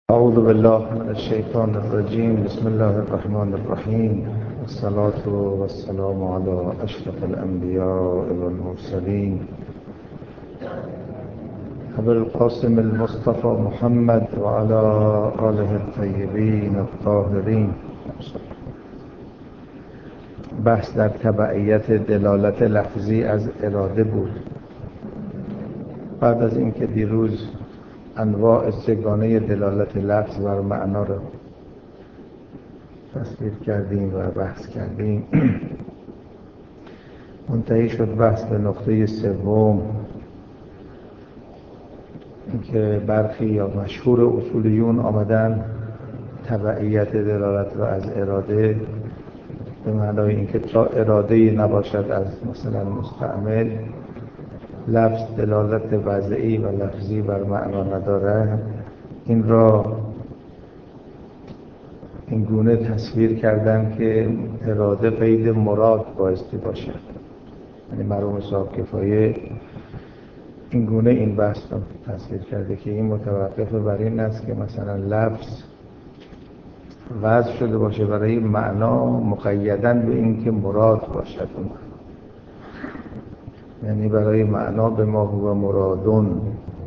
أعوذ بالله من الشيطان الرجيم. بسم الله الرحمن الرحيم، والصلاة والسلام على أشرف الأنبياء والمرسلين أبي القاسم المصطفى محمد وعلى آله الطيبين الطاهرين. بحث در تبعیت دلالت لفظی از اراده بود. بعد از اینکه دیروز انواع سگانه دلالت لفظ بر معنا را تصویر کردیم و بحث کردیم، منتهی شد بحث به نقطه سوم، اینکه برخی یا مشهور اصولیون آمدن تبعیت دلالت را از اراده به معنای اینکه تا اراده نباشد از مثلا مستعمل، لفظ دلالت وضعی و لفظی بر معنا نداره. این را این گونه تصویر کردن که اراده قید مراد بایستی باشد. یعنی مرحوم صاحب کفایه این گونه این بحث را تصویر کرده که این متوقف بر این است که مثلا لفظ وضع شده باشه برای معنا مقیداً به این که مراد باشد، یعنی برای معنا به ما هو مرادون،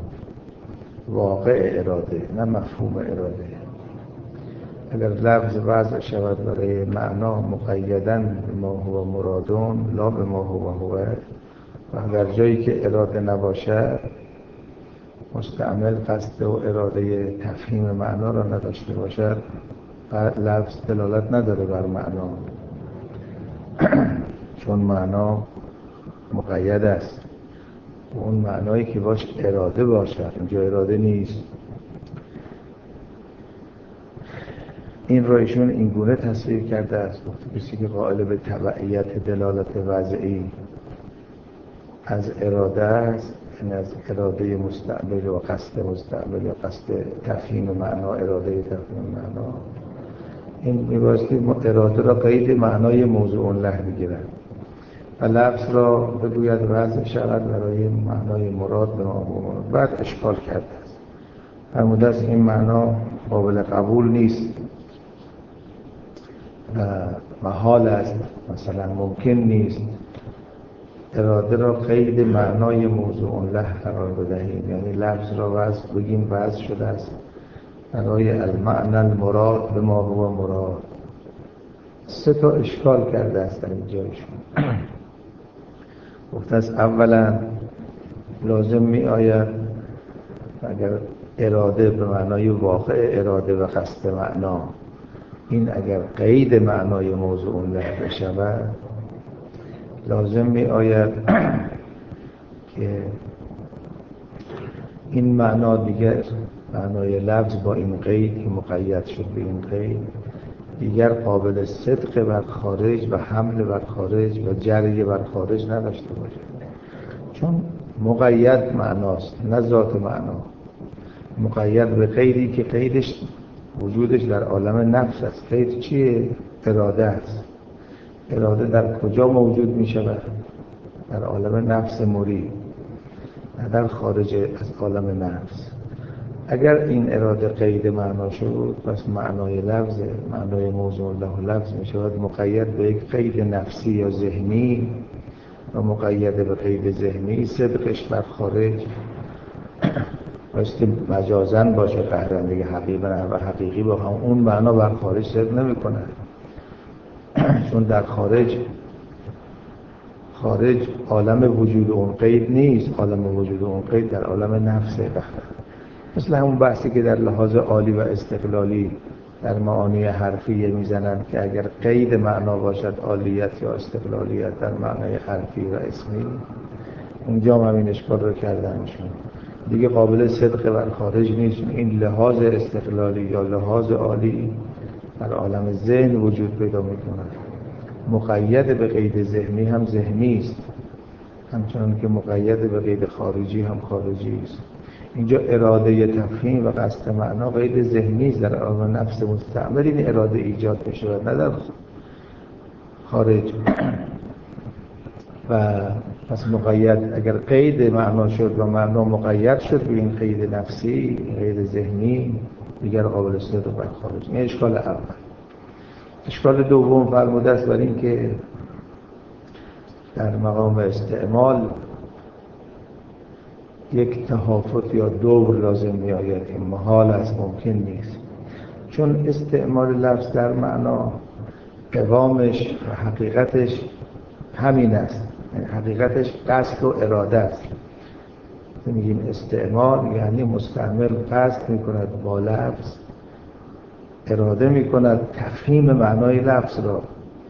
واقع اراده نه مفهوم اراده. اگر لفظ وضع شود برای معنا مقیداً به ما هو مرادون لا به ما هو و در جایی که اراده نباشد، مستعمل قصد و اراده تفهیم معنا را نداشته باشد، لفظ دلالت نداره بر معنا چون معنا مقید است و اون معنایی که باش اراده باشد، اینجا اراده نیست. این را ایشون این گونه تصویر کرده است. کسی که قائل به تبعیت دلالت وضعی از اراده است، یعنی از اراده مستعمل و قصد مستعمل یا قصد تفهیم معنا، اراده تفهیم معنا، این میبایستی اراده را قید معنای موضوع له بگیرد و لفظ را بگوید وضع شود برای معنای مراد به ما. بعد اشکال کرده است، فرموده است این معنا قابل قبول نیست و محال است، مثلا ممکن نیست اراده را قید معنای موضوع له قرار بدهیم، یعنی لفظ را وضع بگیم وضع شده است برای المعنى المراد به ما هو مراد. سه تا اشکال کرده است در این جایشون. گفته است اولا لازم می آید اگر اراده به معنای واقع اراده و قصد معنا، این اگر قید معنای موضوع له بشود، لازم می آید که این معنا دیگر معنای لفظ با این قید که مقید شد به این قید دیگر قابل صدق بر خارج و حمل بر خارج و جری بر خارج نداشته باشه، چون مقید معناست نه ذات معنا. مقید به قیدی که قیدش وجودش در عالم نفس است. قید چیه؟ اراده است. اراده در کجا موجود می شود؟ در عالم نفس مرید، نه در خارج از عالم نفس. اگر این اراده قید معنا شد، پس معنای لفظ، معنای موضوع له لفظ می شود مقید به یک قید نفسی یا ذهنی و مقید به قید ذهنی صدقش بر خارج بایستی مجازاً باشه، قهرن دیگه حقیقی با هم اون معنا بر خارج صدق نمی کند، چون در خارج عالم وجود اون قید نیست. عالم وجود اون قید در عالم نفسه. مثل همون بحثی که در لحاظ عالی و استقلالی در معانی حرفیه میزنن که اگر قید معنا باشد عالیت یا استقلالیت در معنای حرفی و اسمی، اونجا هم این اشکال رو کردنشون دیگه قابل صدق بر خارج نیست. این لحاظ استقلالی یا لحاظ عالی در عالم ذهن وجود پیدا میکنه. مقید به قید ذهنی هم ذهنی است، همچنان که مقید به قید خارجی هم خارجی است. اینجا اراده تفهیم و قصد معنا قید ذهنی است در عالم نفس مستعمل، این اراده ایجاد بشه و نه در خارج. و پس مقید اگر قید معنا شد و معنا مقید شد به این قید نفسی، قید ذهنی، دیگر قابل صدق بر خارج. این اشکال اول. اشکال دوم فرموده است بر این که در مقام استعمال یک تهافت یا دور لازم می آید. این محال است، ممکن نیست، چون استعمال لفظ در معنا قوامش و حقیقتش همین است. حقیقتش قصد و اراده است. میگیم استعمال یعنی مستعمل قصد می کند با لفظ، اراده می کند تفهیم معنای لفظ را،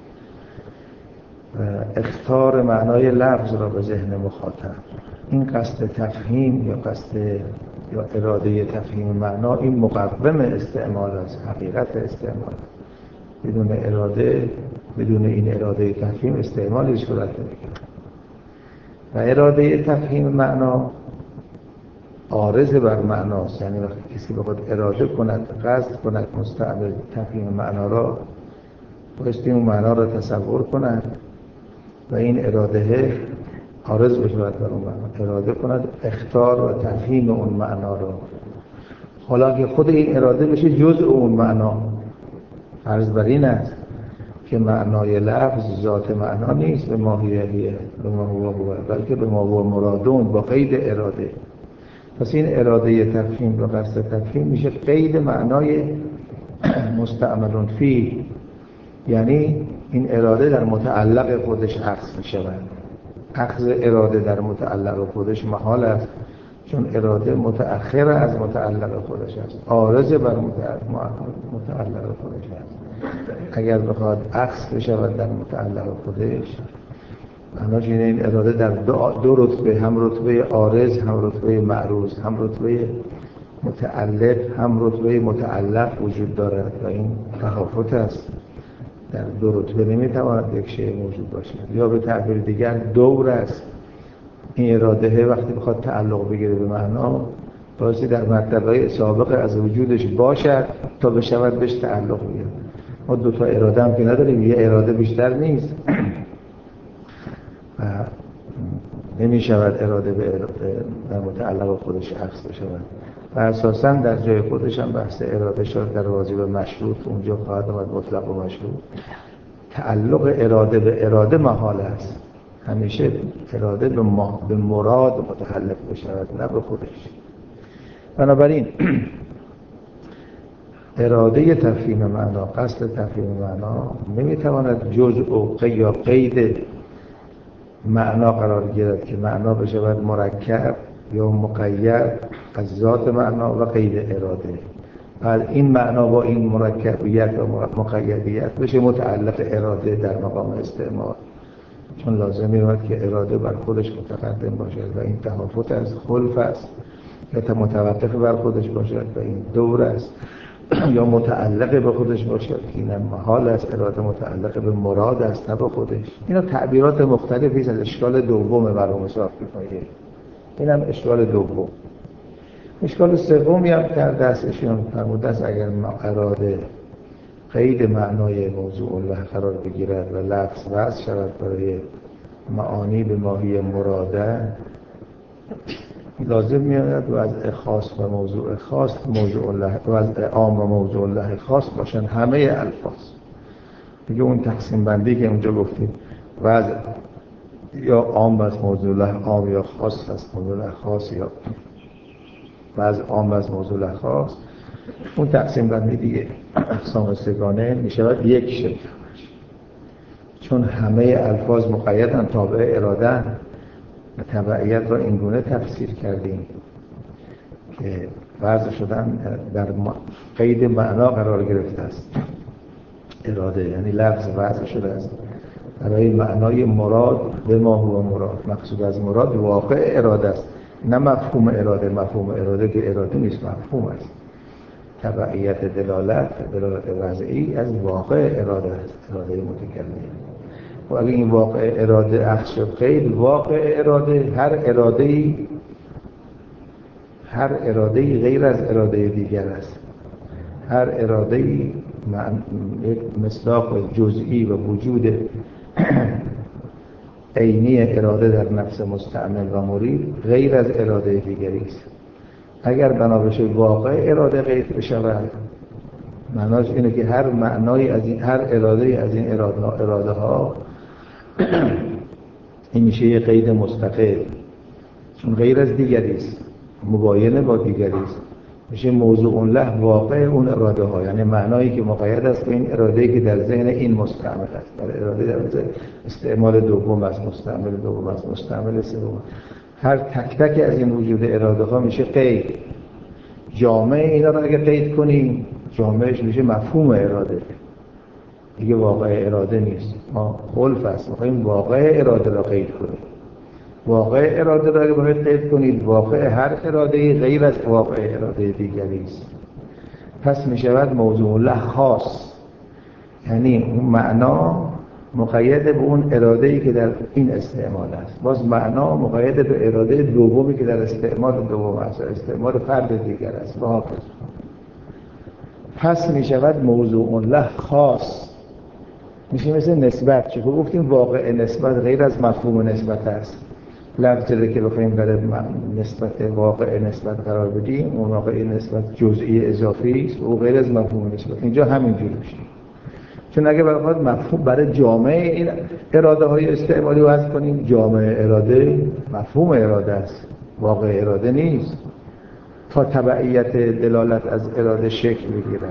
اخطار معنای لفظ را به ذهن مخاطب. این قصد تفهیم یا قصد یا اراده تفهیم معنا، این مقوم استعمال است، حقیقت استعمال. بدون اراده، بدون این اراده تفهیم استعمال هیچ صورت نمیگیرد. و اراده تفهیم معنا عارض بر معناست، یعنی وقتی کسی بخواد اراده کند، قصد کند مستعمل تفهیم معنا را، بایستی اون معنا را تصور کند و این اراده عارض بشود بر اون معنا، اراده کند اخطار و تفهیم اون معنا را. حالا که خود این اراده بشه جزء اون معنا، عرض بر این است که معنای لفظ ذات معنا نیست به ماهیه، به ما هو، بلکه به ما هو مرادون، با قید اراده. پس این اراده تفهیم و قصد تفهیم میشه قید معنای مستعملون فی، یعنی این اراده در متعلق خودش عکس میشود. اخذ اراده در متعلق خودش محال است، چون اراده متأخر از متعلق خودش است، عارض بر متعلق خودش است. اگر بخواد عکس بشود در متعلق خودش، معناش اینه این اراده در دو رتبه، هم رتبه عارض، هم رتبه معروض، هم رتبه متعلق، هم رتبه متعلق وجود دارد و این تفاوت است. در دو رتبه نمیتواند یک شیء موجود باشد. یا به تعبیر دیگر دور است. این اراده وقتی بخواد تعلق بگیره به معنا، بایستی در مرتبه سابق از وجودش باشد تا بشود بهش تعلق بگیره. ما دو تا اراده هم که نداریم، یه اراده بیشتر نیست و نمی شود اراده به در متعلق خودش عکس بشود. و اساساً در جای خودش هم بحث اراده شد در واجب مشروط، اونجا خواهد آمد مطلق و مشروط. تعلق اراده به اراده محال است. همیشه اراده به مراد متعلق بشود، نه به خودش. بنابراین اراده تفهیم معنا، قصد تفهیم معنا نمیتواند جزء و قید معنا قرار گیرد که معنا بشود مرکب یا مقید از ذات معنا و قید اراده. بعد این معنا با این مرکبیت و مقیدیت بشه متعلق اراده در مقام استعمال، چون لازم می‌باشد که اراده بر خودش متقدم باشد و این تهافت از خلف است، یا متوقف بر خودش باشد و این دور است، یا متعلق به خودش باشد. این محال است. اراده متعلق به مراد است، نه به خودش. اینا تعبیرات مختلفی است از اشکال دوم مرحوم صافی پایه. اینم اشکال دوم. اشکال سومی هم در دستشون فرموده است اگر اراده قید معنای موضوع الله قرار بگیرد و لفظ وضع شود برای معانی به ماهی مراده، لازم میاد وضع خاص و موضوع خاص، موضوع الله وضع عام و موضوع الله خاص باشن همه الفاظ. دیگه اون تقسیم بندی که اونجا گفتیم وضع یا عام است موضوع الله عام، یا خاص است موضوع الله خاص، یا وضع عام است موضوع الله خاص، اون تقسیم بندی دیگه اقسام سگانه میشود یک شکل، چون همه الفاظ مقیدن تابع اراده و تبعیت را اینگونه تفسیر کردیم که وضع شدن در قید معنا قرار گرفته است. اراده یعنی لفظ وضع شده است برای معنای مراد به ما هو مراد. مقصود از مراد واقع اراده است، نه مفهوم اراده. مفهوم اراده که اراده نیست، مفهوم است. تبعیت دلالت وضعی از واقع اراده است، اراده متکلم. و اگه این واقع اراده اخذ شد قید، واقع اراده هر اراده‌ای غیر از اراده دیگر است. هر اراده‌ای یک مصداق جزئی و وجود عینی اراده در نفس مستعمل و مرید غیر از اراده دیگری است. اگر بنا بشه واقع اراده قید بشود، معناش اینه که هر معنایی از این، هر اراده از این اراده ها این میشه یه قید مستقل، چون غیر از دیگری است، مباینه با دیگری است، میشه موضوع له واقع اون اراده ها، یعنی معنایی که مقید است به این اراده‌ای که در ذهن این مستعمل است، در اراده در استعمال دوم است، مستعمل دوم است، مستعمل سوم. هر تک تک از این وجود اراده ها میشه قید. جامع اینا رو اگه قید کنیم، جامعش میشه مفهوم اراده، دیگه واقع اراده نیست. ما خلف است، میخوایم واقع اراده را قید کنیم. واقع اراده را اگه باید قید کنید، واقع هر اراده غیر از واقع اراده دیگری است. پس میشود موضوع له خاص، یعنی اون معنا مقید به اون اراده‌ای که در این استعمال است، باز معنا مقید به اراده دومی که در استعمال دوم است، استعمال فرد دیگر است و هاکذا. پس میشود موضوع له خاص، میشه مثل نسبت، چون گفتیم واقع نسبت غیر از مفهوم نسبت است. لفظی که بخوایم برای نسبت واقع نسبت قرار بدیم، اون واقع نسبت جزئی اضافی است و غیر از مفهوم نسبت. اینجا همینجور میشه، چون اگه بخواد مفهوم برای جامع این اراده های استعمالی وضع کنیم، جامع اراده مفهوم اراده است، واقع اراده نیست، تا تبعیت دلالت از اراده شکل بگیره.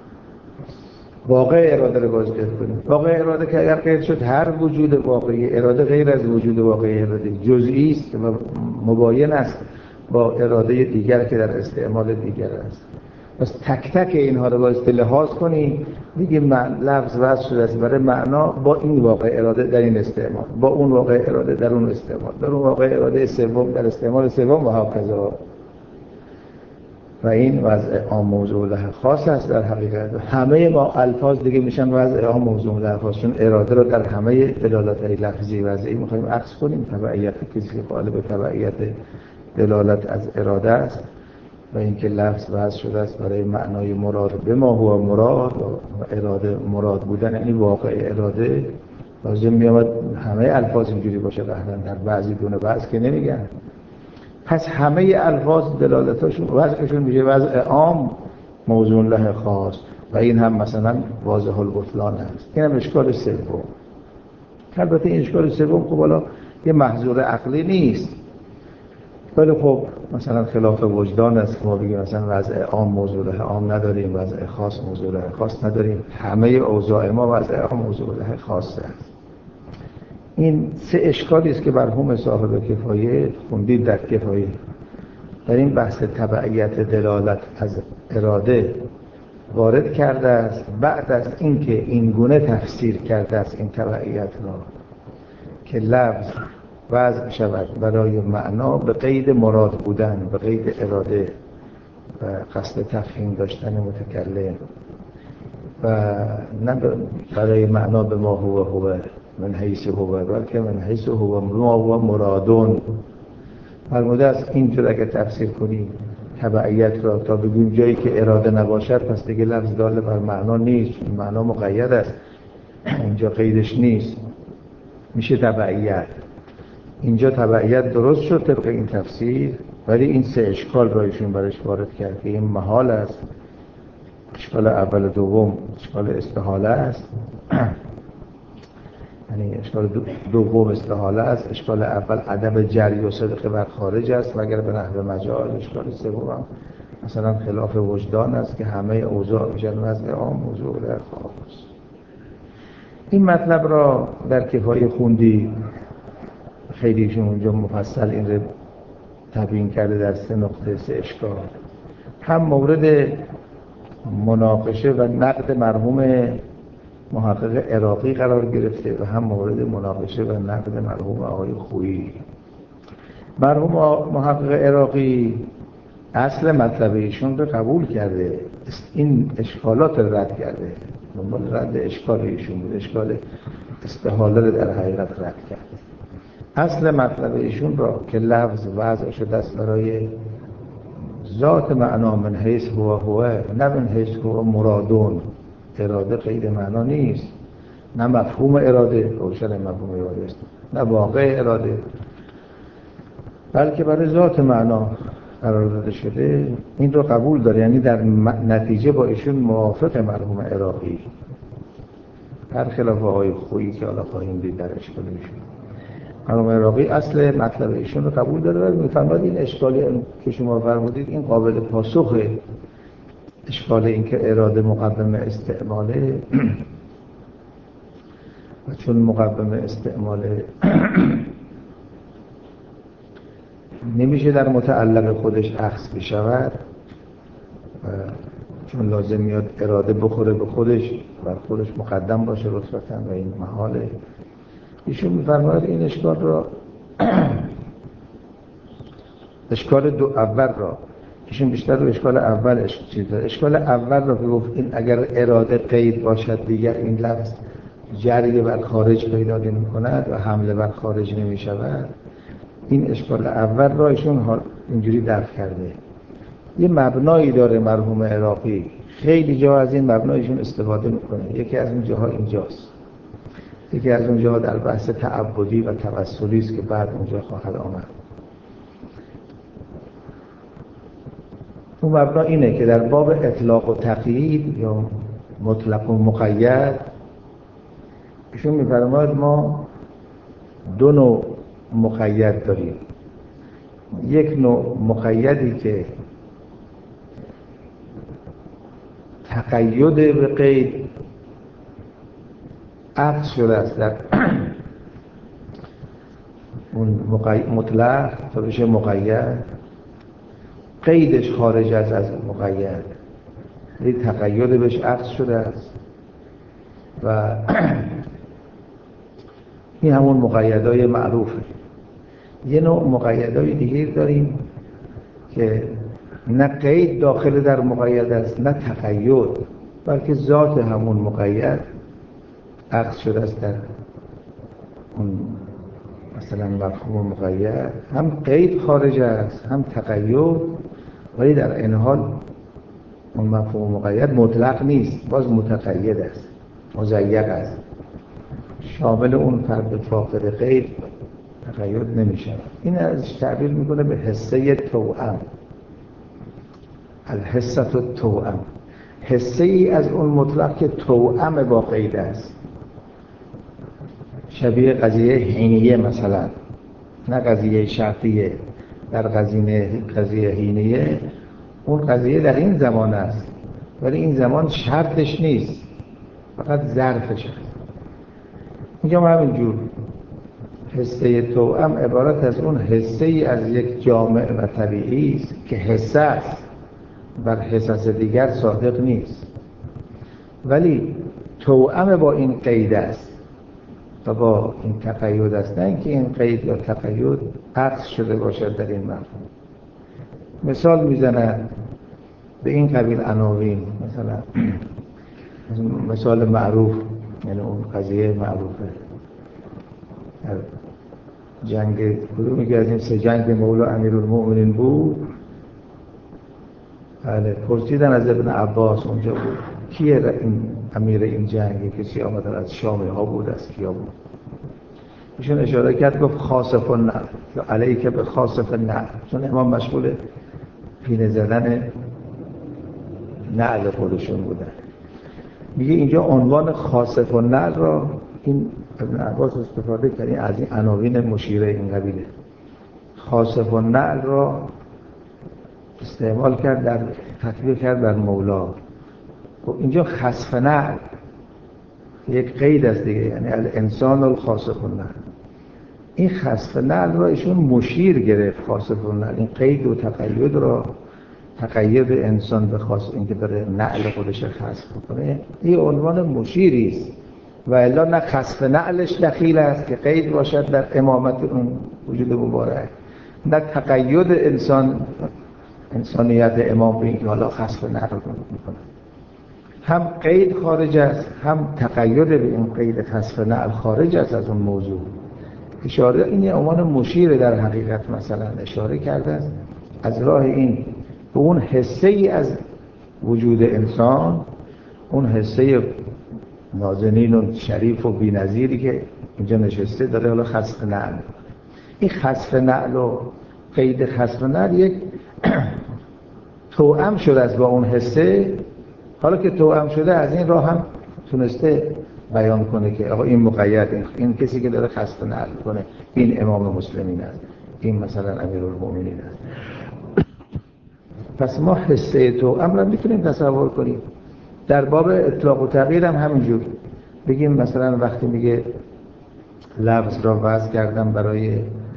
واقع اراده رو باز قید کنیم. واقع اراده که اگر قید شد، هر وجود واقعی اراده غیر از وجود واقعی اراده جزئی است و مباین است با اراده دیگر که در استعمال دیگر است. پس تک تک اینها رو باید لحاظ کنیم، بگیم لفظ وضع شده است برای معنا با این واقع اراده در این استعمال، با اون واقع اراده در اون استعمال، در اون واقع اراده سوم در استعمال سوم و هاکذا. و این وضع عام موضوع له خاص است. در حقیقت همه ما الفاظ دیگه میشن وضع عام موضوع له خاص، چون اراده رو در همه دلالت‌های لفظی وضعی می‌خوایم عکس کنیم. تبعیت کسی که قائل به تبعیت دلالت از اراده است و اینکه لفظ وضع شده است برای معنای مراد به ما هو مراد و اراده مراد بودن، یعنی واقع اراده. لازم میاد همه الفاظ اینجوری باشه، قهرن در بعضی دونه بعض که نمیگن. پس همه الفاظ دلالتاشون وضعشون میشه وضع عام موضوع له خاص، و این هم مثلا واضح البطلان هست. این هم اشکال سوم. البته این اشکال سوم خب حالا یه محظور عقلی نیست، ولی خب مثلا خلاف وجدان است. ما بگیم مثلا وضع عام موضوع له عام نداریم، وضع خاص موضوع له خاص نداریم. همه اوضاع ما وضع عام موضوع له خاص است. این سه اشکالی است که مرحوم صاحب کفایه خوندید در کفایه، در این بحث تبعیت دلالت از اراده وارد کرده است. بعد از اینکه این گونه تفسیر کرده است این تبعیت را که لفظ وضع شود برای معنا به قید مراد بودن، به قید اراده و قصد تفهیم داشتن متکلم، و نه برای معنا به ما هو من حیث هو، بلکه من حیث هو ما هو مرادون. فرموده است اینجور اگه تفسیر کنیم تبعیت را تا بگیم جایی که اراده نباشد، پس دیگه لفظ دال بر معنا نیست، معنا مقید است، اینجا قیدش نیست، میشه تبعیت. اینجا تبعیت درست شد طبق این تفسیر، ولی این سه اشکال را ایشون برش وارد کرد که این محال است. اشکال اول و دوم اشکال استحاله است، یعنی اشکال دوم استحاله است، اشکال اول عدم جری و صدق بر خارج است، و اگر به نحو مجاز اشکال سوم مثلا خلاف وجدان است که همه اوضاع میشن وضع عام موضوع له خاص. این مطلب را در کفایه خوندی، خیلیشون اونجا مفصل این رو تبیین کرده در سه نقطه، سه اشکال. هم مورد مناقشه و نقد مرحوم محقق عراقی قرار گرفته و هم مورد مناقشه و نقد مرحوم آقای خویی. مرحوم محقق عراقی اصل مطلب ایشون رو قبول کرده، این اشکالات رو رد کرده، دنبال رد اشکال ایشون بود، اشکال استحاله رو در حقیقت رد کرده. اصل مطلب ایشون را که لفظ وضع شده است برای ذات معنا من حیث هو نه من حیث هو مرادون. اراده قید معنا نیست، نه مفهوم اراده، روشن مفهوم اراده است، نه واقع اراده، بلکه برای ذات معنا قرار داده شده این رو قبول داره، یعنی در نتیجه با ایشون موافق مرحوم عراقی، برخلاف آقای خویی که حالا خواهیم دید در اشکال ایشون. مرحوم عراقی اصل مطلب ایشون رو قبول داره و میفرماید این اشکالی که شما فرمودید این قابل پاسخه. اشکال این که اراده مقدم استعماله و چون مقدم استعماله نمیشه در متعلق خودش اخذ بشود و چون لازم میاد اراده بخوره به خودش و خودش مقدم باشه رتبتاً و این محاله. ایشون میفرماید این اشکال را اشکال دو اول را ایشون بیشتر رو اشکال اول چیز داره. اشکال اول را که گفت این اگر اراده قید باشد دیگر این لفظ جری بر خارج پیدا نمی کند و حمله بر خارج نمی شود. این اشکال اول را ایشون اینجوری دفع کرده. یه مبنایی داره مرحوم عراقی، خیلی جا از این مبنایشون استفاده میکنه. یکی از اون جاها اینجاست، یکی از اون جاها در بحث تعبدی و توسلی است که بعد اونجا خواهد آمد. اون مبنا اینه که در باب اطلاق و تقیید یا مطلق و مقید ایشون میفرماید ما دو نوع مقید داریم. یک نوع مقیدی که تقید به قید عقد شده است در اون مطلق تا بشه مقید، قیدش خارج از مقید، یعنی تقید بهش عقد شده است و این همون مقیدهای معروفه. یه نوع مقیدهای دیگه داریم که نه قید داخل در مقید است نه تقید، بلکه ذات همون مقید عقد شده است در اون مثلا مفهوم مقید، هم قید خارج است هم تقید، ولی در این حال اون مفهوم مقید مطلق نیست، باز متقید است، مضیق است، شامل اون فرد فاقد قید تقید نمیشه. این ازش تعبیر میکنه به حسه توأم، الحسه التوأم، حسه ای از اون مطلق که توأم با قید است، شبیه قضیه حینیه مثلا، نه قضیه شرطیه. در قضیه حینیه اون قضیه در این زمان است ولی این زمان شرطش نیست، فقط ظرفش است. اینجا همینجور حسه توأم عبارت از اون حسه ای از یک جامع و طبیعی است که حسه است، بر حسس دیگر صادق نیست، ولی توأم با این قید است و با این تقید است، نه اینکه این قید یا تقید عکس شده باشد در این مفهوم. مثال میزنند به این قبیل عناوین، مثال معروف، یعنی اون قضیه معروفه در جنگ کدومی که از این سه جنگ مولا امیرالمؤمنین بود، بله، پرسیدن از ابن عباس اونجا بود کیه این امیر این جنگ، کسی آمدن از شامی ها بود، از کیا بود؟ ایشون اشاره کرد گفت خاصف النعل یا علیک به خاصف النعل، چون امام مشغول پینه زدن نعل خودشون بودن. میگه اینجا عنوان خاصف النعل را این ابن عباس استفاده کرد، از این عناوین مشیره این قبیله. خاصف النعل را استعمال کرد، در تطبیق کرد بر مولا. خب اینجا خسف نعل یک قید است دیگه، یعنی الانسان الخاسف النعل. این خسف نعل را ایشون مشیر گرفت، خاسف النعل، این قید و تقید را، تقید انسان به خاص اینکه داره نعل خودش خسف کنه، این عنوان مشیری است و الا نه خسف نعلش دخیل است که قید باشد در امامت اون وجود مبارک، نه تقید انسانیت امام به اینکه حالا خسف نعل رو میکنه. هم قید خارج است، هم تقید به این قید خسف نعل خارج است از اون موضوع. اشاره این عنوان مشیر در حقیقت مثلا اشاره کرده است از راه این به اون حسه ای از وجود انسان، اون حسه نازنین و شریف و بی‌نظیری که اینجا نشسته داره حالا خسف نعل. این خسف نعل و قید خسف نعل یک توأم شده است با اون حسه، حالا که توأم شده از این راه هم تونسته بیان کنه که آقا این مقید، این کسی که داره خسته نقل کنه این امام مسلمین است، این مثلا امیرالمومنین است. پس ما حسه توأم را میتونیم تصور کنیم. در باب اطلاق و تغییر هم همینجور بگیم مثلا وقتی میگه لفظ را وضع کردم برای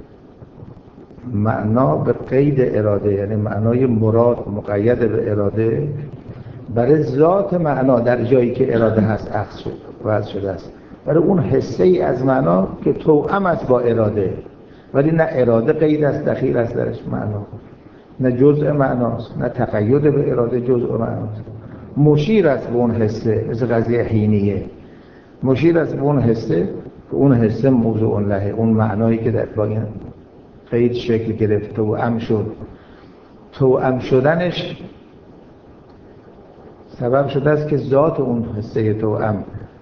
معنا به قید اراده، یعنی معنای مراد مقید به اراده، برای ذات معنا در جایی که اراده هست اخذ شد وضع شده است، برای اون حسه ای از معنا که توأم است با اراده، ولی نه اراده قید است دخیل است درش معنا، نه جزء معناست، نه تقید به اراده جزء معناست، مشیر است به اون حسه، مثل قضیه حینیه، مشیر است به اون حسه که اون حسه موضوع لهه، اون معنایی که در با این قید شکل گرفت توأم شد. توأم شدنش سبب شده است که ذات اون حسه توأم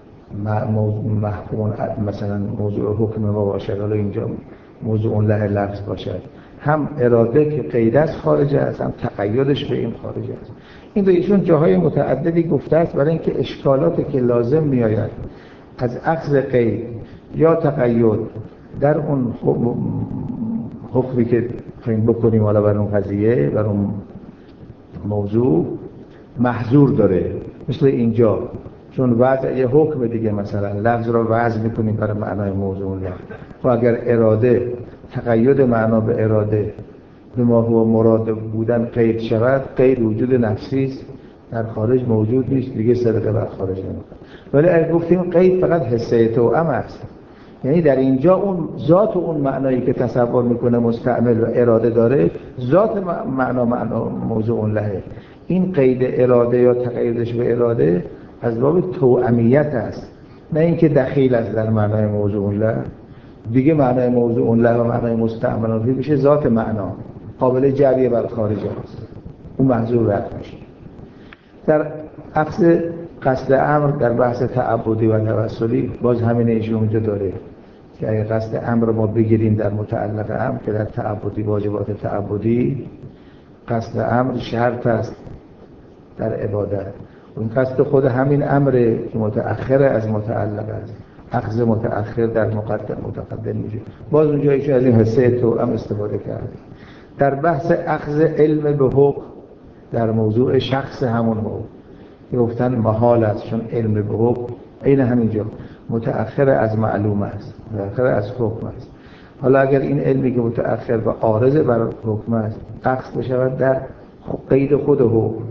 محکوم مثلا موضوع حکم ما باشد، حالا اینجا موضوع له لفظ باشد، هم اراده که قید است خارج است، هم تقیدش به این خارج است. این به ایشون جاهای متعددی گفته است برای اینکه اشکالاتی که لازم میآید از اخذ قید یا تقید در اون حکمی که خواهیم بکنیم حالا بر اون قضیه، بر اون موضوع محظور داره. مثل اینجا چون وضع یه حکم دیگه، مثلا لفظ را وضع میکنیم برای معنای موضوع لفظ، و اگر اراده تقید معنا به اراده به ما هو مراد بودن قید شود، قید وجود نفسی است در خارج موجود نیست دیگه، صدقه بر خارج نمیکنه. ولی اگه گفتیم قید فقط حسه توأم است، یعنی در اینجا اون ذات اون معنایی که تصور میکنه مستعمل و اراده داره، ذات معنا موضوع لهه، این قید اراده یا تقییدش به اراده از باب توأمیت است، نه اینکه دخیل است در معنای موضوع له دیگه. معنای موضوع له و معنای مستعمل میشه ذات معنا قابل جریه بر خارج است، اون محظور رد میشه. در اخذ قصد امر در بحث تعبدی و توسلی باز همین ایشون اونجا داره که اگه قصد امر ما بگیریم در متعلق امر که در تعبدی واجبات تعبدی قصد امر شرط است در عبادت، اون قصد خود همین امره که متأخر از متعلق است، اخذ متأخر در متقدم میشه. باز اونجا ایشون از این حسه توأم استفاده کرده. در بحث اخذ علم به حکم در موضوع شخص همون حکم گفتن محال است، چون علم به حکم این همینجا متأخر از معلوم است، متأخر از حکم است. حالا اگر این علمی که متأخر و عارض بر حکم است اخذ بشود در قید خود حکم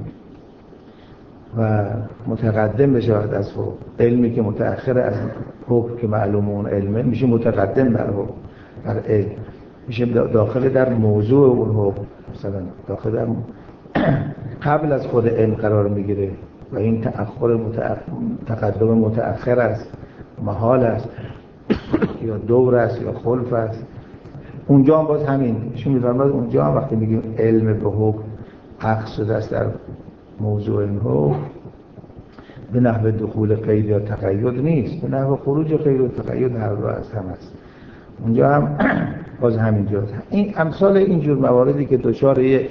و متقدم بشود از حکم، علمی که متأخر از حکم که معلوم اون علمه میشه متقدم بر حکم، بر علم میشه داخل در موضوع اون حکم، مثلا داخل در قبل از خود علم قرار میگیره و این تأخر تقدم متأخر است، محال است یا دور است یا خلف است. اونجا هم باز همین شما میفرماید، اونجا هم وقتی میگیم علم به حکم اخذ شده است در موضوع این حکم به نحو دخول قید یا تقید نیست، به نحو خروج قید و تقید هر دو از هم است. اونجا هم باز همینجاست. این امثال اینجور مواردی که دچار یه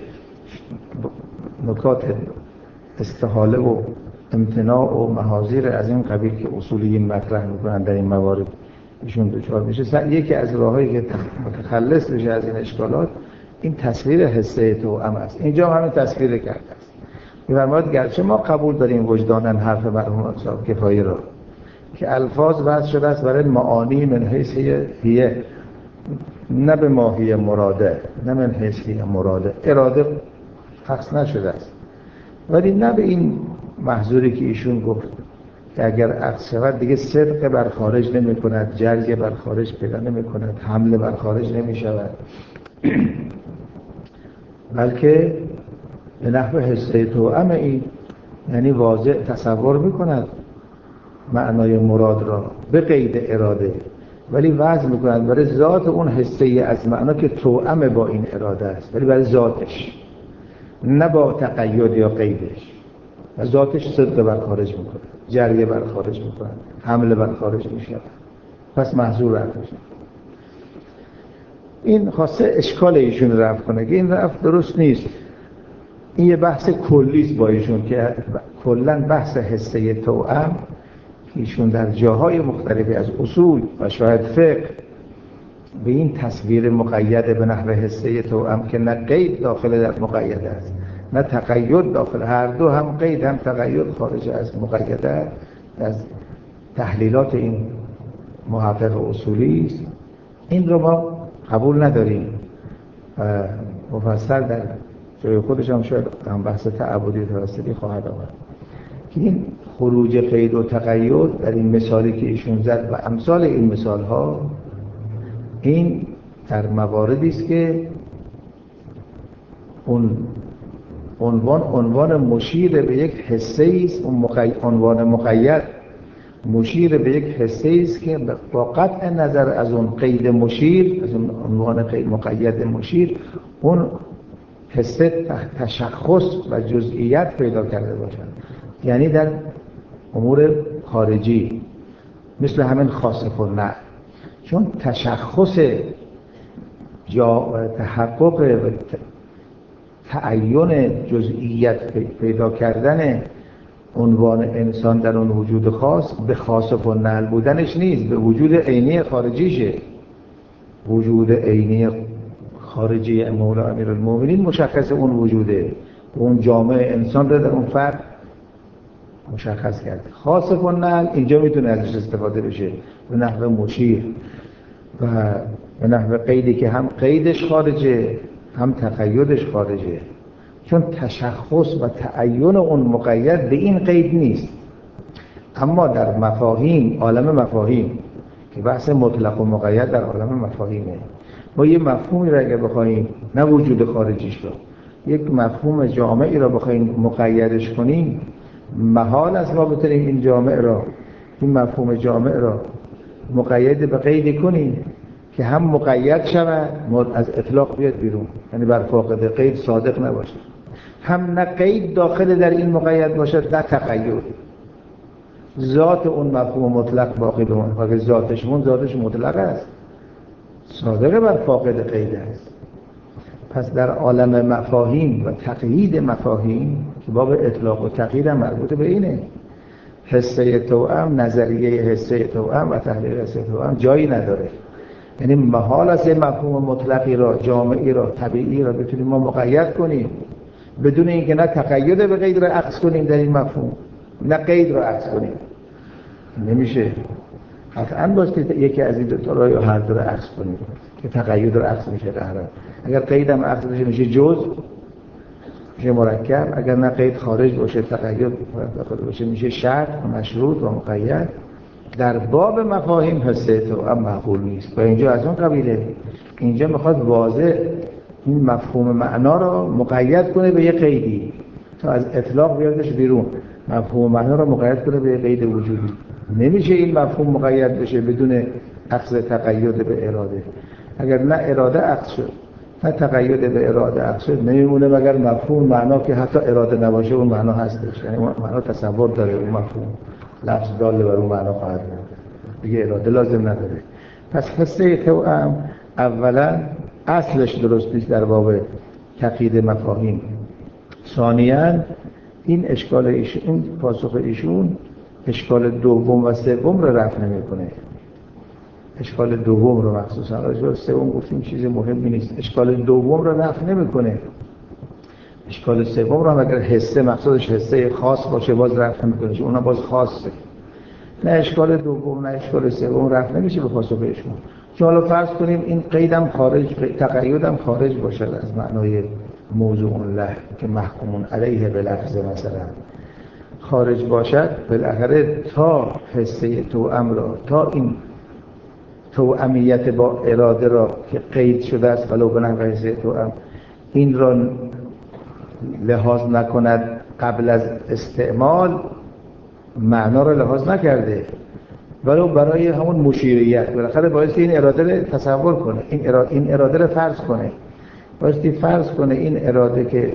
نکات استحاله و امتناع و محاذیر از این قبیل که اصولیین مطرح میکنن در این موارد ایشون دچار میشه. یکی از راهایی که متخلص بشه از این اشکالات این تصویر حسه توأم است. اینجا هم همین تصویر کرده است. می‌فرماید گرچه ما قبول داریم وجداناً حرف مرحوم اصحاب کفایه را که الفاظ وضع شده است برای معانی من حیث هیه، نه به ماهی مراده، نه من حیث هیه مراده، اراده حقص نشده است، ولی نه به این محظوری که ایشون گفت که اگر عقص شود دیگه صدق بر خارج نمی کند، جرگ بر خارج پیدا نمی کند، حمله بر خارج نمی شود، بلکه به نحو حسه توأم این، یعنی واضح تصور می کند معنای مراد را به قید اراده، ولی وضع می کند برای ذات اون حسه از معنا که توأم با این اراده است، ولی برای ذاتش، نه با تقید یا قیدش. و ذاتش صدق بر خارج میکنه، جریه بر خارج میکنه، حمله بر خارج میشه، پس محظور رفت میشه. این خواسته اشکال ایشون رفت کنه که این رفت درست نیست. این یه بحث کلیست با ایشون که کلاً بحث حسه توأم ایشون در جاهای مختلفی از اصول و شاید فقه به این تصویر مقید به نحو حسه توأم که نه قید داخل در مقید است نه تقید داخل، هر دو هم قید هم تقید خارج از مقید است، از تحلیلات این محقق اصولی است. این رو ما قبول نداریم و مفصل در جای خودش هم شاید هم بحث تعبدی توسلی خواهد آمد که این خروج قید و تقید در این مثالی که ایشون زد و امثال این مثال ها، این در مواردی است که اون عنوان مشیر به یک حسه است، اون عنوان مقید مشیر به یک حسه است که با قطع نظر از اون قید مشیر، از اون عنوان قید مقید مشیر، اون حسه تشخص و جزئیت پیدا کرده باشد. یعنی در امور خارجی مثل همین خاصف النعل، چون تشخص یا تحقق و تعین جزئیت پیدا کردن عنوان انسان در اون وجود خاص به خاصف النعل بودنش نیست، به وجود عینی خارجیشه. وجود عینی خارجی مولا امیرالمومنین مشخص اون وجوده، اون جامعه انسان رو در اون فرد مشخص کرده. خاصف النعل اینجا میتونه ازش استفاده بشه به نحو مشیر و به نحو قیدی که هم قیدش خارجه هم تقیدش خارجه، چون تشخص و تعین اون مقید به این قید نیست. اما در مفاهیم، عالم مفاهیم که بحث مطلق و مقید در عالم مفاهیمه، ما یه مفهومی را اگر بخوایم نه وجود خارجیش رو، یک مفهوم جامعی را بخوایم مقیدش کنیم، محال است ما بتونیم این جامع را، این مفهوم جامع را مقید به قیدی کنیم که هم مقید شود از اطلاق بیاد بیرون، یعنی بر فاقد قید صادق نباشه، هم نه قید داخل در این مقید باشد نه تقید. ذات اون مفهوم مطلق باقی بمونه، اگه ذاتش مطلق است، صادق بر فاقد قید است. پس در عالم مفاهیم و تقیید مفاهیم که باب اطلاق و تقیید هم مربوط به اینه، حسه توأم، نظریه حسه توأم و تحلیل حسه توأم جایی نداره. یعنی محال است مفهوم مطلقی را، جامعی را، طبیعی را بتونیم ما مقید کنیم بدون اینکه نه تقید به قید را عکس کنیم در این مفهوم، نه قید را عکس کنیم. نمیشه. قطعاً باید که یکی از این دو تا را یا هر دو را عکس کنیم که تقید را عکس میشه قهرا. اگر قید هم عکس بشه میشه جزء، میشه مرکب. اگر نه قید خارج باشه، تقید داخل باشه، میشه شرط و مشروط و مقید. در باب مفاهیم حسه توأم معقول نیست و اینجا از اون قبیله. اینجا میخواد واضح این مفهوم معنا را مقید کنه به یه قیدی تا از اطلاق بیاردش بیرون. مفهوم معنا را مقید کنه به یه قید وجودی. نمیشه این مفهوم مقید بشه بدون عکس تقید به اراده. اگر نه اراده عکس شد نه تقید به اراده عکس شد، نمیمونه مگر مفهوم معنا که حتی اراده نباشه اون معنا هستش، یعنی معنا تصور داره، اون مفهوم لفظ داله بر اون معنا خواهد بود، دیگه اراده لازم نداره. پس حسه توأم اولا اصلش درست نیست در باب تقیید مفاهیم. ثانیاً این اشکال ایشون، این پاسخ ایشون اشکال دوم و سوم رو رفع نمی‌کنه. اشکال دوم رو مخصوصا راجع به سوم گفتیم چیز مهمی نیست، اشکال دوم رو رفع نمی‌کنه. اشکال سوم رو هم اگر حسه مقصودش حسه خاص باشه باز رفع نمی‌کنه، چون اونها باز خاصه. نه اشکال دوم نه اشکال سوم رفع نمیشه به پاسخ ایشون. چون حالا فرض کنیم این قیدم خارج، تقیدم خارج باشه از معنای موضوع له که محکوم علیه به لفظ مثلا خارج باشد، بالاخره تا حسه توأم را، تا این توأمیت با اراده را که قید شده است ولو به نحو حسه توأم، این را لحاظ نکند قبل از استعمال، معنا را لحاظ نکرده، ولو برای همون مشیریت بالاخره باید این اراده را تصور کنه، این اراده را فرض کنه، باید فرض کنه این اراده که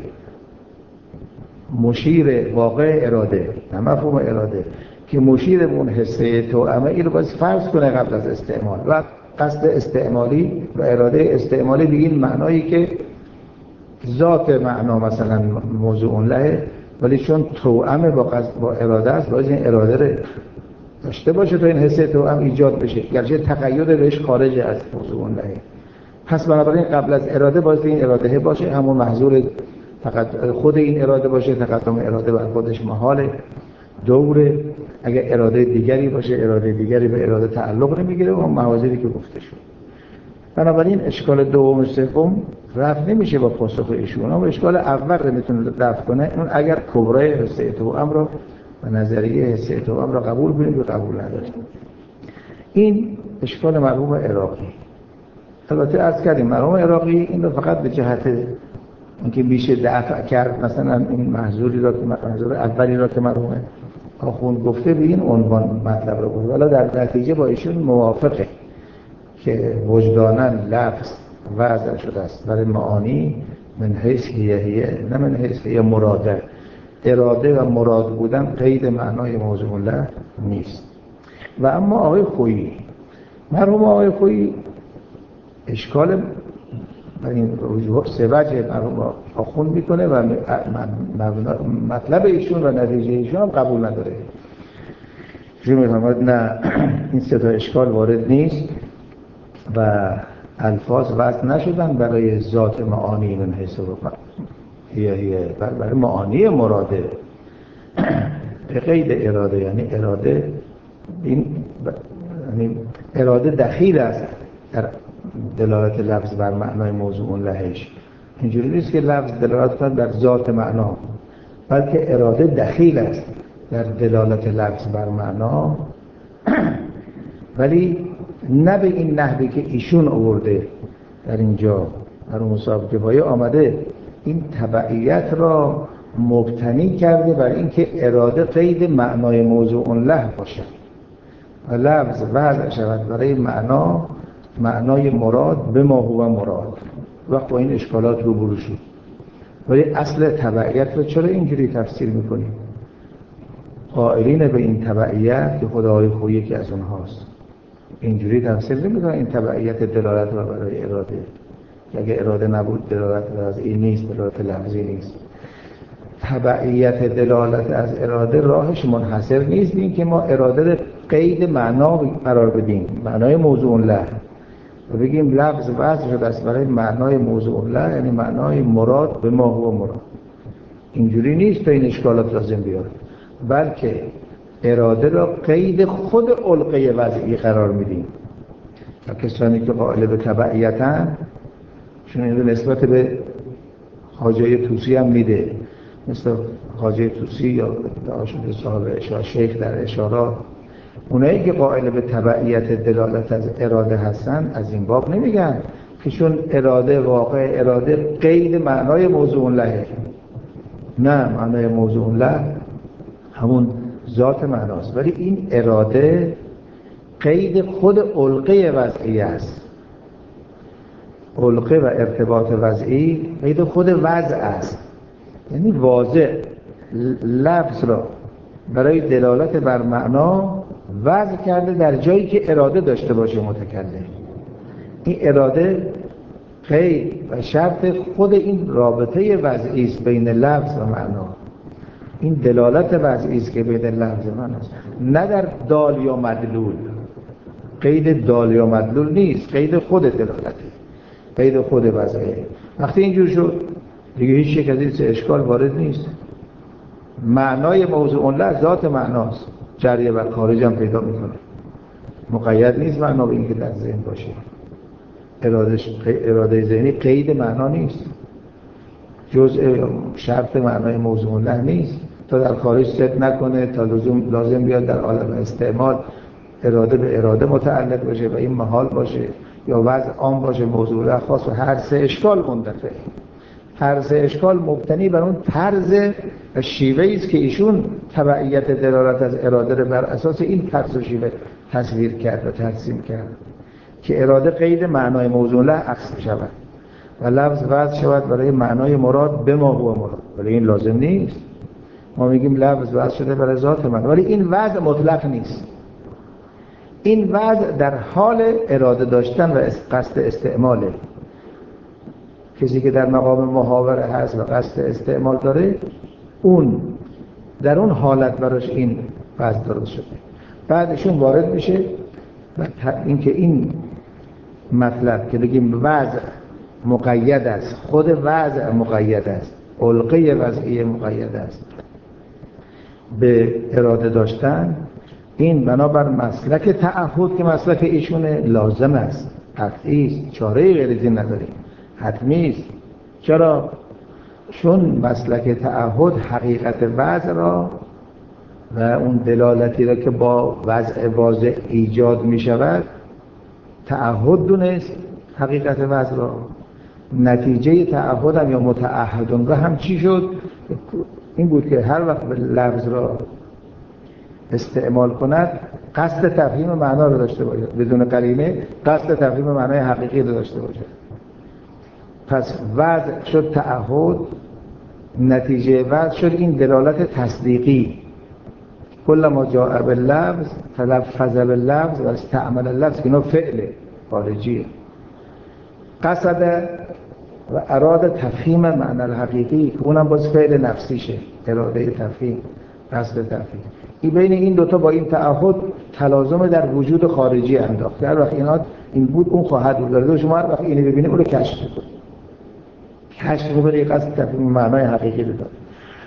مشیر واقع اراده، نه مفهوم اراده، که مشیر به اون حسه توأمه، این رو باید فرض کنه قبل از استعمال و قصد استعمالی و اراده استعمالی به این معنایی که ذات معنا مثلا موضوع له، ولی چون توأم با اراده است، باید این اراده رو داشته باشه تا این حس توأم ایجاد بشه، گرچه تقید بهش خارج از موضوع له. پس بنابراین قبل از اراده باید این اراده باشه، همون محظور فقط خود این اراده باشه، تقدم اراده بر خودش محاله، دوره. اگر اراده دیگری باشه، اراده دیگری به اراده تعلق نمیگیره و مواردی که گفته شد. بنابراین اشکال دوم و سوم رفع نمیشه با پاسخ ایشون، اما اشکال اول رو میتونه رفع کنه. اون اگر کبرای حس توأم رو و نظریه حس توأم رو قبول کنید و قبول ندارید. این اشکال مرحوم عراقی. البته عرض کردیم مرحوم عراقی این رو فقط به جهت اینکه میشه دفع کرد مثلا این محظوری را که محظور اولی را که مرحوم آخوند گفته به این عنوان مطلب رو گفته، ولی در نتیجه با ایشون موافقه که وجداناً لفظ وضع شده است برای معانی من حیث هیه نه من حیث هیه مراده. اراده و مراد بودن قید معنای موضوع له نیست. و اما آقای خویی، مرحوم آقای خویی اشکال این سه وجه مرحوم آخوند میکنه و مطلب ایشون و نتیجه ایشون هم قبول نداره. ایشون میفرماید نه این سه تا اشکال وارد نیست و الفاظ وضع نشدن برای ذات معانی من حیث برای معانی مراده به قید اراده. یعنی اراده این یعنی اراده دخیل است در دلالت لفظ بر معنای موضوع لهش. اینجوری نیست که لفظ دلالت کند بر ذات معنا، بلکه اراده دخیل است در دلالت لفظ بر معنا، ولی نه به این نحوی که ایشون آورده در اینجا در مسابقه پایه آمده این تبعیت را مبتنی کرده بر اینکه اراده قید معنای موضوع له باشد و لفظ وضع شود برای معنای مراد به ما هو مراد. وقت با این اشکالات روبرو شد. ولی اصل تبعیت رو چرا اینجوری تفسیر میکنیم؟ قائلین به این تبعیت که خدای خویی که از اونهاست اینجوری تفسیر نمیکنن این تبعیت دلالت رو برای اراده، که اگه اراده نبود دلالت از این نیست، دلالت لفظی نیست. تبعیت دلالت از اراده راهش منحصر نیست این که ما اراده رو قید معنا قرار بدیم، معنای موضوع له، و بگیم لفظ وضع شده است برای معنای موضوع له، یعنی معنای مراد به ما هو مراد. اینجوری نیست تا این اشکالات لازم بیاره، بلکه اراده را قید خود علقه وضعی قرار میدیم. و کسانی که قائل به تبعیتن چون این رو نسبت به خواجه طوسی هم میده، مثل خواجه طوسی یا صاحب اشاره شیخ در اشارات، اونایی که قائل به تبعیت دلالت از اراده هستن از این باب نمیگن که چون اراده واقع اراده قید معنای موضوع له. نه، معنای موضوع له همون ذات معناست، ولی این اراده قید خود علقه وضعی است. علقه و ارتباط وضعی قید خود وضع است، یعنی واضح لفظ را برای دلالت بر معنا وضع کرده در جایی که اراده داشته باشه متکلم. این اراده قید و شرط خود این رابطه وضعی است بین لفظ و معنا. این دلالت وضعی است که بین لفظ و معنا است، نه در دال یا مدلول. قید دال یا مدلول نیست، قید خود دلالته، قید خود وضعیه. وقتی اینجور شد دیگه هیچ یک از این سه اشکال وارد نیست. معنای موضوع له ذات معناست، جریه و خارج هم پیدا میکنه، مقید نیست معنا به این که در ذهن باشه. اراده ذهنی قید معنا نیست، جزء شرط معنای موضوع له نیست تا در خارج صدق نکنه، تا لازم بیاد در عالم استعمال اراده به اراده متعلق باشه و این محال باشه یا وضع عام باشه موضوع له خاص. و هر سه اشکال مندفعه، هر سه اشکال مبتنی بر اون طرز و شیوه‌ای است که ایشون تبعیت دلالت از اراده رو بر اساس این طرز و شیوه تصویر کرد و ترسیم کرد که اراده قید معنای موضوع له عکس شود و لفظ وضع شود برای معنای مراد به ما هو مراد. ولی این لازم نیست. ما میگیم لفظ وضع شده برای ذات معنا، ولی این وضع مطلق نیست. این وضع در حال اراده داشتن و قصد استعماله. کسی که در مقام محاوره هست و قصد استعمال داره، اون در اون حالت براش این وضع درست شده. بعدشون وارد میشه و اینکه این مطلب که بگیم وضع مقید است، خود وضع مقید است، علقه وضعی مقید است به اراده داشتن، این بنابر مسلک تعهد که مسلک ایشونه لازم است، قطعی است، چاره غیر از این نداریم، حتمی است. چرا؟ چون مسلک تعهد حقیقت وضع را و اون دلالتی را که با وضع واضح ایجاد می شود تعهد دونست، حقیقت وضع را. نتیجه تعهد هم یا متعهدون را هم چی شد؟ این بود که هر وقت لفظ را استعمال کند قصد تفهیم معنا رو داشته باشد، بدون قرینه قصد تفهیم معنای حقیقی رو داشته باشد. پس وضع شد تعهد، نتیجه وضع شد این دلالت تصدیقی. کل ما جاء باللفظ تلفظ باللفظ و استعمل اللفظ، اینا فعل خارجیه. قصد و اراد تفهیم معنی الحقیقی، اونم باز فعل نفسیشه، اراده تفهیم، قصد تفهیم. این بین این دوتا با این تعهد تلازم در وجود خارجی انداخت. هر وقت این بود اون خواهد بود. داره شما هر وقت اینو ببینید اون رو کشف کنید. کشف کنید قصد تفهیم معنای حقیقی رو داره.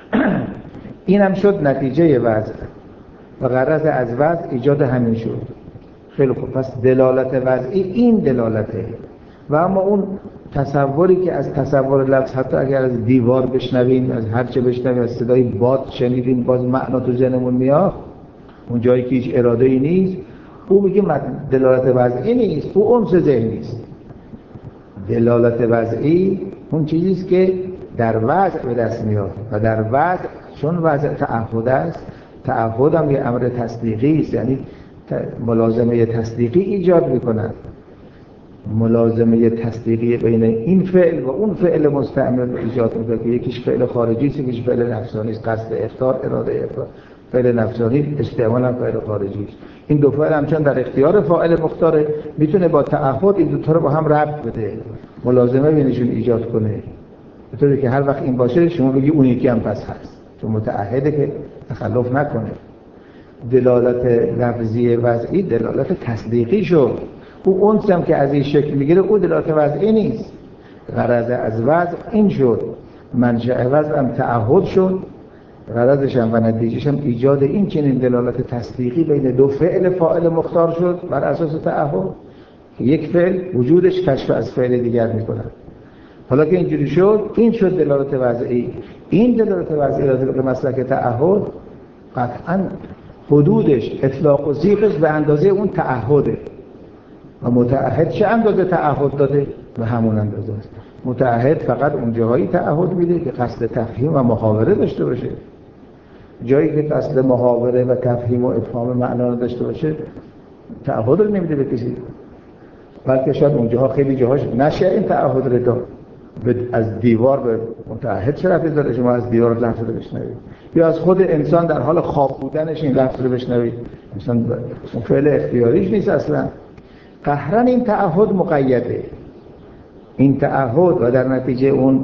این هم شد نتیجه وضع و غرض از وضع ایجاد همین شد. خیلی خوب، پس دلالت وضعی این دلالته. و اما اون تصوری که از تصور لفظ، حتی اگر از دیوار بشنویم، از هر چه بشنویم، از صدای باد شنیدیم، باز معنا تو ذهنمون میاد، اون جایی که هیچ اراده ای نیست، او میگه دلالت وضعی نیست، او انس ذهنی است. دلالت وضعی اون چیزی است که در وضع به دست میاد و در وضع چون وضع تعهد است، تعهد هم یه امر تصدیقی است، یعنی ملازمه تصدیقی ایجاد میکند. ملازمه تصدیقی بین این فعل و اون فعل مستعمل ایجاد میکنه که یکیش فعل خارجی است، یکیش فعل نفسانی است. قصد افطار، اراده افطار، فعل نفسانی، استعمال هم فعل خارجی است. این دو فعل همچنان در اختیار فاعل مختار، میتونه با تعهد این دو تا رو با هم ربط بده، ملازمه بینشون ایجاد کنه، به طوری که هر وقت این باشه شما بگی اون یکی هم پس هست، چون متعهده که تخلف نکنه. دلالت لفظی وضعی دلالت تصدیقی شد. او انس هم که از این شکل میگیره او دلالت وضعی نیست. غرض از وضع این شد، منشأ وضع هم تعهد شد، غرضش هم و نتیجهش هم ایجاد این چنین دلالت تصدیقی بین دو فعل فاعل مختار شد بر اساس تعهد. یک فعل وجودش کشف از فعل دیگر میکنه. حالا که اینجوری شد، این شد دلالت وضعی. این دلالت وضعی را به مسلک تعهد قطعاً حدودش اطلاق و زیغش به اندازه اون تعهده. و متعهد چه اندازه تعهد داده؟ و همون اندازه است. متعهد فقط اون جاهایی تعهد میده که قصد تفهیم و محاوره داشته باشه. جایی که قصد محاوره و تفهیم و افهام معنا داشته باشه تعهد رو نمیده به کسی، بلکه شاید اونجاها خیلی جاهاش نشه این تعهد رو داد. از دیوار به متعهد چه رفتی داره شما از دیوار لفظ رو بشنوید، یا از خود انسان در حال خواب بودنش این لفظ رو بشنوید، مثلا فعل اختیاریش نیست اصلا. قهرن این تعهد مقیده، این تعهد و در نتیجه اون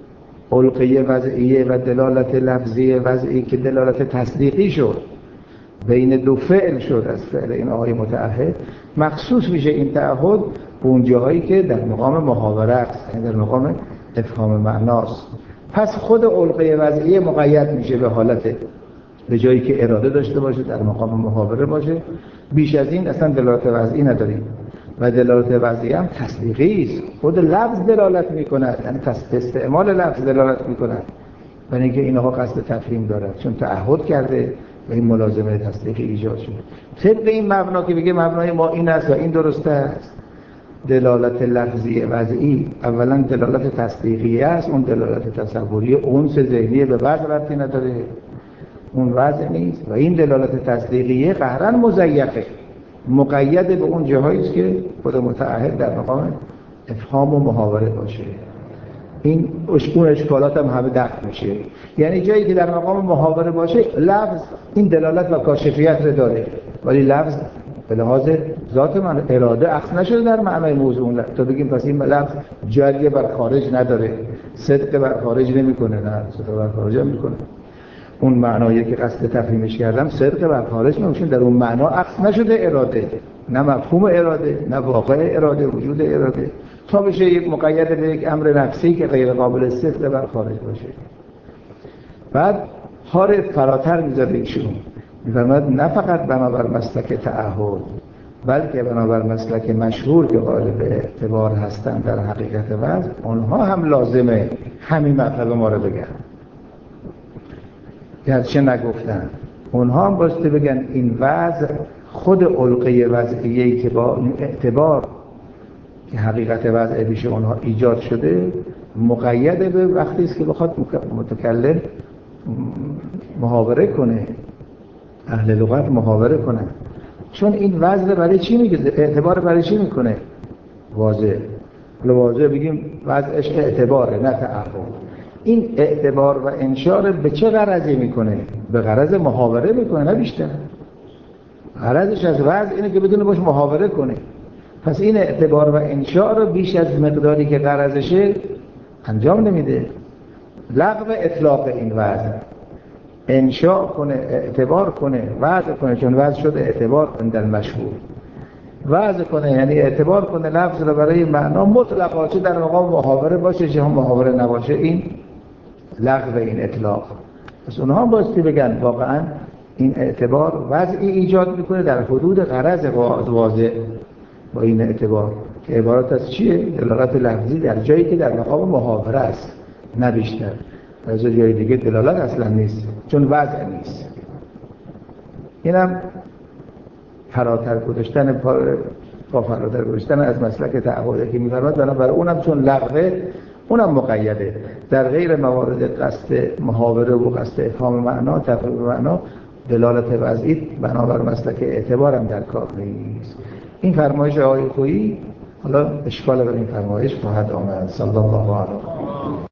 علقه وضعیه و دلالت لفظی وضعی که دلالت تصدیقی شد بین دو فعل شد از فعل این آقای متعهد، مخصوص میشه این تعهد اون جاهایی که در مقام محاوره است، در مقام افهام معناست. پس خود علقه وضعیه مقید میشه به حالت، به جایی که اراده داشته باشه، در مقام محاوره باشه. بیش از این اصلا دلالت وضعی نداریم. و دلالت وضعی هم تصدیقی است. خود لفظ دلالت میکند، یعنی استعمال لفظ دلالت میکند برای اینکه اینها قصد تفهیم دارد، چون تعهد کرده و این ملازمه تصدیقی ایجاد شده. طبق این مبنا که بگه مبنای ما این است و این درسته است، دلالت لفظی وضعی اولا دلالت تصدیقی است، اون دلالت تصوری انس ذهنی به وضع ربطی نداره، اون وضع نیست. و این دلالت تصدیقیه قهرن مزیقه، مقید به اون جاهایی است که خود متعهد در مقام افهام و محاوره باشه. این اون اشکالات هم همه دفع میشه. یعنی جایی که در مقام محاوره باشه لفظ این دلالت و کاشفیت رو داره، ولی لفظ به لحاظ ذات من اراده عکس نشده در معنای موضوع. تا بگیم پس این لفظ جریه بر خارج نداره، صدق بر خارج نمیکنه، نه صدق بر خارج هم میکنه. اون معنایی که قصد تفهیمش کردم صدق بر خارج میشه، در اون معنا عکس نشده اراده، نه مفهوم اراده، نه واقع اراده، وجود اراده، تا بشه یک مقید به یک امر نفسی که غیر قابل صدق بر خارج باشه. بعد هار فراتر میذاره ایشون، میفرماید نه فقط بنابر مسلک تعهد بلکه بنابر مسلک مشهور که قائل به اعتبار هستن در حقیقت وضع، اونها هم لازمه همین مطلب ما رو بگن، گرچه نگفتن. اونها هم باسته بگن این وضع خود علقه وضعیه‌ای که با این اعتبار که حقیقت وضع پیش اونها ایجاد شده مقید به وقتی است که بخواد متکلم محاوره کنه، اهل لغت محاوره کنه. چون این وضع برای چی میگه؟ اعتبار برای چی میکنه؟ واضح. واضح بگیم وضعش اعتباره نه تعهد. این اعتبار و انشار به چه غرضی میکنه؟ به غرض محاوره میکنه، نه بیشتر. غرضش از وضع اینه که بدونه باش محاوره کنه. پس این اعتبار و انشار رو بیش از مقداری که غرضشه انجام نمیده. لغو اطلاق این وضع، انشاء کنه، اعتبار کنه، وضع کنه، چون وضع شده اعتبار کنه در مشهور. وضع کنه یعنی اعتبار کنه لفظ رو برای معنا مطلقا، چه در مقام محاوره باشه چه هم محاوره نباشه، این لغو این اطلاق. پس اونها باستی بگن واقعا این اعتبار وضعی ایجاد میکنه در حدود غرض واضح با این اعتبار که عبارت از چیه؟ دلالت لفظی در جایی که در مقام محاوره است، نه بیشتر. از جای دیگه دلالت اصلا نیست، چون وضع نیست. اینم فراتر گذاشتن فراتر گذاشتن از مسلک تعهد که می‌فرماد، بنابراین اونم چون لغوه اونم مقیده. در غیر موارد قصد محاوره و قصد افهام معنا، تفهیم معنا، دلالت وضعی بنابر مسلک اعتبارم در کار نیست. این فرمایش آقای خویی حالا اشکال بر این فرمایش خواهد آمد. صلی الله علیه و